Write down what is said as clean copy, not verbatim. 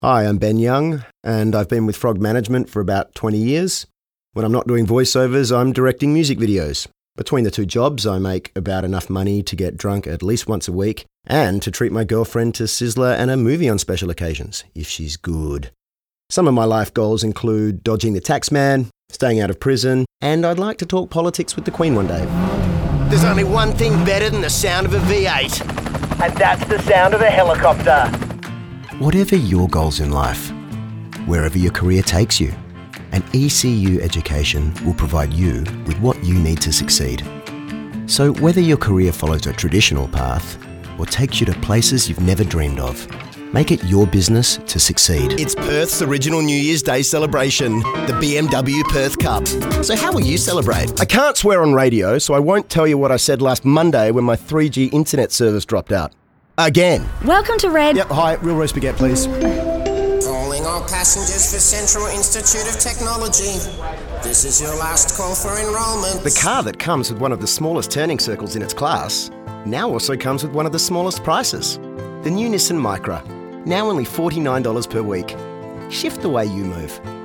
Hi, I'm Ben Young, and I've been with Frog Management for about 20 years. When I'm not doing voiceovers, I'm directing music videos. Between the two jobs, I make about enough money to get drunk at least once a week and to treat my girlfriend to Sizzler and a movie on special occasions, if she's good. Some of my life goals include dodging the tax man, staying out of prison, and I'd like to talk politics with the Queen one day. There's only one thing better than the sound of a V8, and that's the sound of a helicopter. Whatever your goals in life, wherever your career takes you, an ECU education will provide you with what you need to succeed. So whether your career follows a traditional path or takes you to places you've never dreamed of, make it your business to succeed. It's Perth's original New Year's Day celebration, the BMW Perth Cup. So how will you celebrate? I can't swear on radio, so I won't tell you what I said last Monday when my 3G internet service dropped out. Again. Welcome to Red. Yep, hi, real roast baguette, please. Calling all passengers for Central Institute of Technology. This is your last call for enrolment. The car that comes with one of the smallest turning circles in its class now also comes with one of the smallest prices. The new Nissan Micra, now only $49 per week. Shift the way you move.